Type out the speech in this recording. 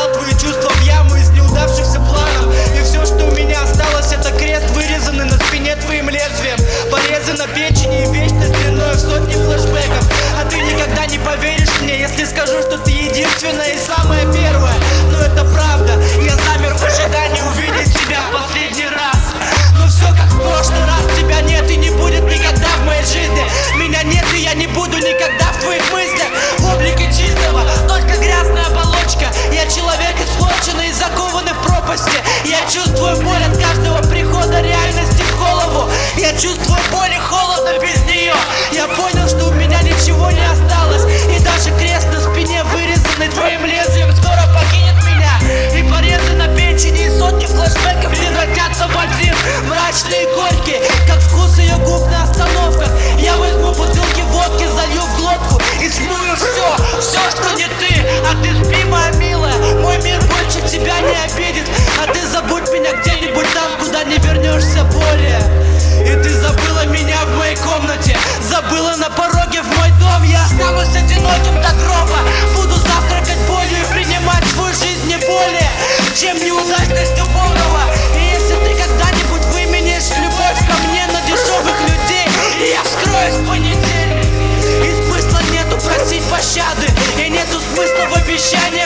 Загнал твои чувства в яму из неудавшихся планов. И все, что у меня осталось, это крест, вырезанный на спине твоим лезвием. Порезы на печени и вечность длиной в сотни флешбеков. А ты никогда не поверишь мне, если скажу, что ты единственная и самая первая. Но это правда, я замер в ожидании увидеть тебя в последний раз. Но все как в прошлый раз, тебя нет и не будет никогда в моей жизни. Меня нет и я не буду никогда в твоих мыслях. В облике чистого, только грязная оболочка. Я человек испорченный и закованный в пропасти. Я чувствую боль от каждого прихода реальности в голову. Я чувствую боль и холода без нее. Я понял, что у меня ничего не осталось. И даже крест на спине, вырезанный твоим лезвием, скоро покинет меня. И порезы на печени и сотни флешбеков превратятся в один мрачный и горький, как вкус ее губ на остановках. Я возьму бутылки водки, залью в глотку и смою все, что не ты. А ты спи, моя милая, мой мир больше тебя не обидит. А ты забудь меня где-нибудь там, куда не вернешься более. И ты забыла меня в моей комнате, забыла на пороге в мой дом. Я останусь одиноким до гроба, буду завтракать болью и принимать свою жизнь не более, чем неудачность убогого. И если ты когда-нибудь выменишь любовь ко мне на дешевых людей, я вскроюсь в понедельник. И смысла нету просить пощады, и нету смысла в обещании